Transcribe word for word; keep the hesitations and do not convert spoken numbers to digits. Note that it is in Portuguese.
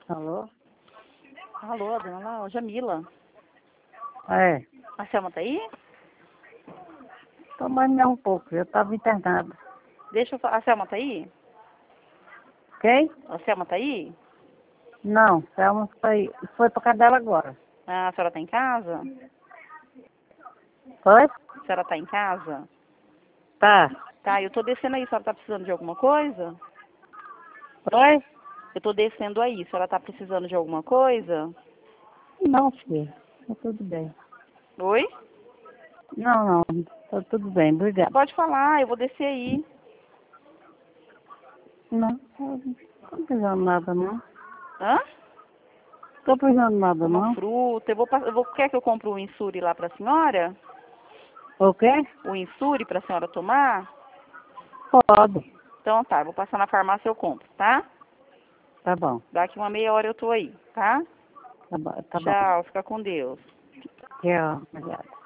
Alô? Alô, dona Laura, Jamila. É. A Selma tá aí? Tô mais não um pouco, eu tava internada. Deixa eu falar. A Selma tá aí? Quem? A Selma tá aí? Não, Selma foi, foi pra casa dela agora. Ah, a senhora tá em casa? Foi? A senhora tá em casa? Tá. Tá, eu tô descendo aí. A senhora tá precisando de alguma coisa? Foi? Eu tô descendo aí. A senhora tá precisando de alguma coisa? Não, filha. Tá tudo bem. Oi? Não, não. Tá tudo bem, obrigada. Pode falar, eu vou descer aí. Não, não tô precisando nada, não. Hã? Tô precisando nada, Uma não. fruta. Eu vou, pass- eu vou... Quer que eu compre o insuri lá pra senhora? O quê? O insuri pra senhora tomar? Pode. Então tá, eu vou passar na farmácia e eu compro, tá? Tá bom. Daqui uma meia hora eu tô aí, tá? Tá bom. Tá bom. Tchau, fica com Deus. Tchau. Obrigada.